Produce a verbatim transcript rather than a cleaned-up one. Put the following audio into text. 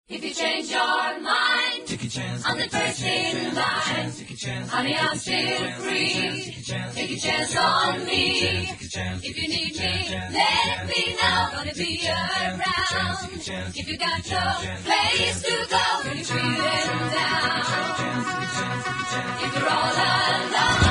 If you change your mind, take a chance. I'm the first in line. Honey, I'm still free. Take a chance on me. If you need me, let me know. Gonna be around. If you got no place to go, when you're feeling down. If you're all alone.